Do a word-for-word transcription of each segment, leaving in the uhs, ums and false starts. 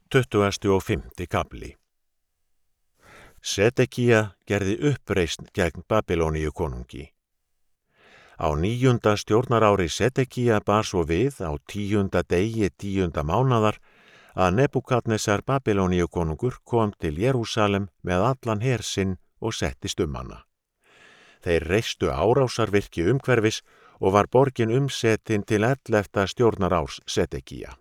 Tuttugasti og fimmti kafli. Sedekía gerði uppreisn gegn Babylóníu konungi. Á níunda stjórnarári Sedekía bar svo við á tíunda degi tíunda mánaðar að Nebúkadnesar Babylóníu konungur kom til Jerúsalem með allan her sinn og settist um hana. Þeir reistu árásarvirki umhverfis og var borgin umsetin til ellefta stjórnarárs Sedekía.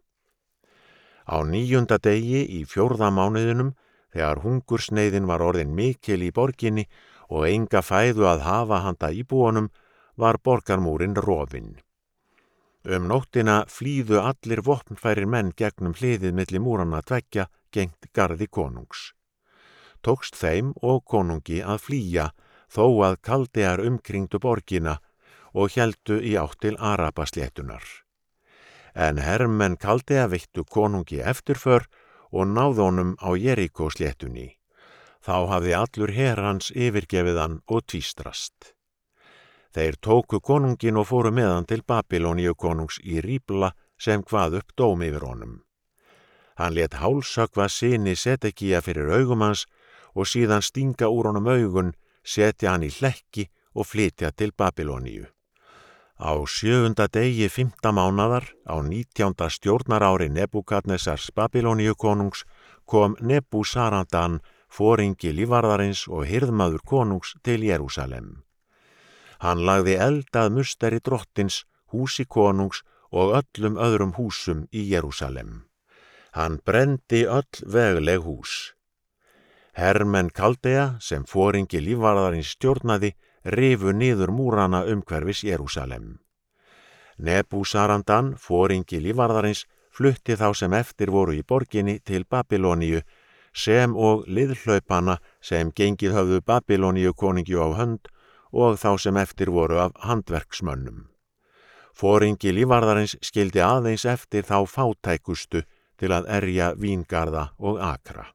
Á níunda degi í fjórða mánuðinum, þegar hungursneyðin var orðin mikil í borginni og enga fæðu að hafa handa íbúunum, var borgarmúrin rofinn. Um nóttina flýðu allir vopnfærir menn gegnum hliðið milli múranna tveggja gegnt garði konungs. Tókst þeim og konungi að flýja, þó að Kaldear umkringdu borgina og héldu í átt til Arabasléttunar. En hermenn Kaldea veittu konungi eftirför og náðu honum á Jeríkósléttunni. Þá hafði allur her hans yfirgefið hann og tvístrast. Þeir tóku konungin og fóru með hann til Babylóníu konungs í Ríbla sem kvað upp dóm yfir honum. Hann lét hálshöggva syni Sedekía fyrir augum hans og síðan stinga úr honum augun, setja hann í hlekki og flytja til Babylóníu. Á sjöunda degi fimmta mánaðar, á nítjánda stjórnarári Nebúkadnesars Babylóníu konungs, kom Nebúsaradan, foringi lífvarðarins og hirðmaður konungs til Jerúsalem. Hann lagði eld að musteri drottins, húsi konungs og öllum öðrum húsum í Jerúsalem. Hann brendi öll vegleg hús. Hermenn Kaldea, sem foringi lífvarðarins stjórnaði, rifu niður múrana umhverfis Jerúsalem. Nebúsaradan, foringi lífvarðarins, flutti þá sem eftir voru í borginni til Babylóníu, sem og liðhlaupana sem gengið höfðu Babylóníu konungi á hönd og þá sem eftir voru af handverksmönnum. Foringi lífvarðarins skildi aðeins eftir þá fátækustu til að erja víngarða og akra.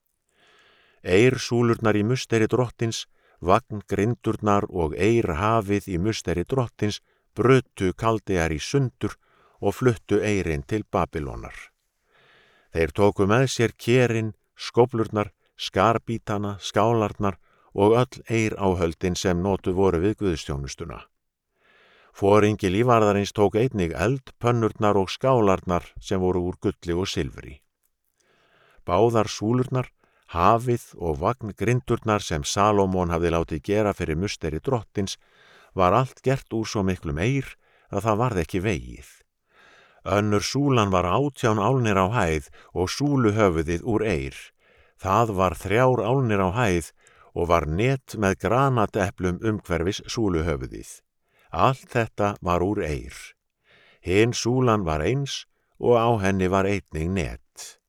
Eyrsúlurnar í musteri drottins, vagngrindurnar og eyrhafið í musteri drottins brutu Kaldear í sundur og fluttu eyrin til Babylónar. Þeir tóku með sér kerin, skóflurnar, skarbítana, skálarnar og öll eyráhöldin sem notuð voru við guðstjónustuna. Foringi lífvarðarins tók einnig eldpönnurnar og skálarnar sem voru úr gulli og silfri. Báðar súlurnar, hafið og vagngrindurnar sem Salómon hafði látið gera fyrir musteri drottins var allt gert úr svo miklum eyr að það varð ekki vegið. Önnur súlan var átján álnir á hæð og súluhöfuðið úr eyr. Það var þrjár álnir á hæð og var net með granateplum umhverfis súluhöfuðið. Allt þetta var úr eyr. Hin súlan var eins og á henni var einnig net.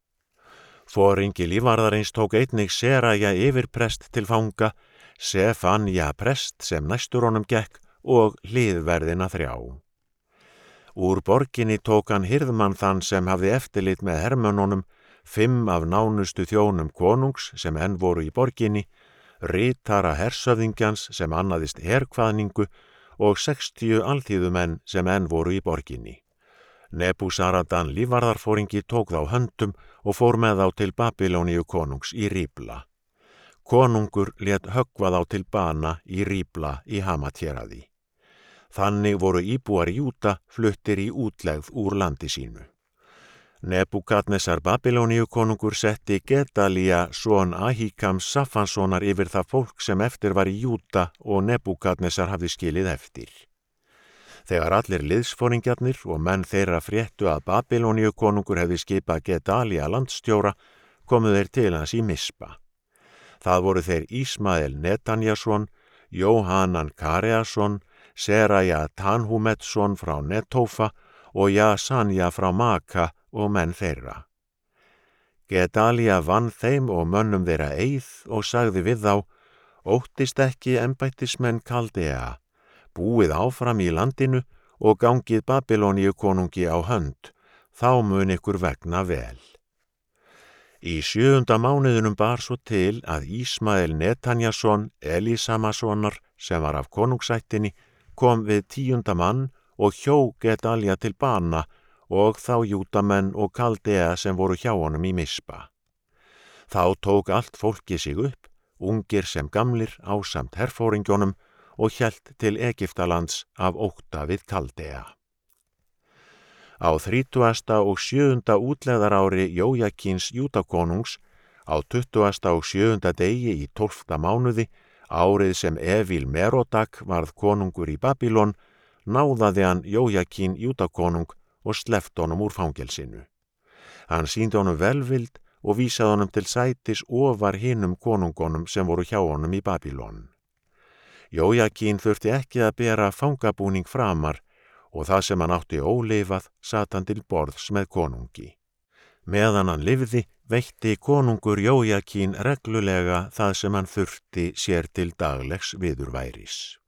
Foringi lífvarðarins tók einnig Seraja yfirprest til fanga, Sefanja prest sem næstur honum gekk og hliðverðina þrjá. Úr borginni tók hann hirðmann þann sem hafði eftirlit með hermönnunum, fimm af nánustu þjónum konungs sem enn voru í borginni, ritara hersöfðingjans sem annaðist herkvaðningu og sextíu alþýðumenn sem enn voru í borginni. Nebúsaradan lífvarðarforingi tók þá höndum og fór með þá til Babylóníu konungs í Ríbla. Konungur lét höggva þá til bana í Ríbla í Hamathéraði. Þannig voru íbúar Júda fluttir í útlegð úr landi sínu. Nebúkadnesar Babylóníu konungur setti Gedalía son Ahíkams Safanssonar yfir það fólk sem eftir var í Júda og Nebúkadnesar hafði skilið eftir. Þegar allir liðsforingjarnir og menn þeirra fréttu að Babylóníu konungur hefði skipað Gedalía landstjóra, komu þeir til hans í Mispa. Það voru þeir Ísmael Netanjason, Jóhanan Kareason, Seraja Tanhumetsson frá Netófa og Jasanja frá Maka og menn þeirra. Gedalía vann þeim og mönnum þeirra eið og sagði við þá: óttist ekki embættismenn Kaldea, búið áfram í landinu og gangið Babylóníu konungi á hönd, þá mun ykkur vegna vel. Í sjöunda mánuðinum bar svo til að Ísmael Netanjason, Elísamasonar, sem var af konungsættinni, kom við tíunda mann og hjó Gedalía til bana og þá Júdamenn og Kaldea sem voru hjá honum í Mispa. Þá tók allt fólki sig upp, ungir sem gamlir ásamt herfóringjónum og hélt til Egyptalands af ótta við Kaldea. Á þrítugasta og sjöunda útlegðarári Jójakíns Júdakonungs, á tuttugasta og sjöunda degi í tólfta mánuði, árið sem Evil Merodak varð konungur í Babylon, náðaði hann Jójakín Júdakonung og sleppti honum úr fangelsinu. Hann sýndi honum velvild og vísaði honum til sætis ofar hinum konungunum sem voru hjá honum í Babylon. Jójakín þurfti ekki að bera fangabúning framar og það sem hann átti ólifað sat hann til borðs með konungi. Meðan hann lifði veitti konungur Jójakín reglulega það sem hann þurfti sér til daglegs viðurværis.